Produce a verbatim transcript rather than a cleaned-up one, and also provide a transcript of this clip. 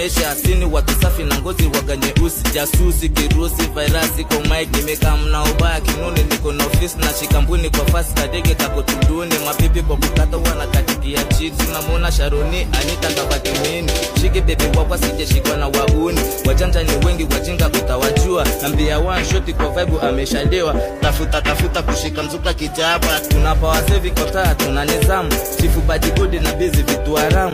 maisha asini watu safi na ngozi waga nyeusi. Jasusi, kirusi, virasi kwa mic nimeka mna ubaya kinuni. Niko na office na shikambuni kwa fasi kadege kako tunduni. Mapipi kwa kukata wana katikia chiti. Tunamuna Sharoni Anita kabaki mini. Shiki baby wakwa sije shikwa na wauni. Wajanja ni wengi wajinga utawajua. Nambia one shoti kwa vibe ameshalewa. Tafuta tafuta kushika mzuka kitaba. Tunapa wasevi kwa taa tunanizamu. Chifu badi good na busy vitu haramu.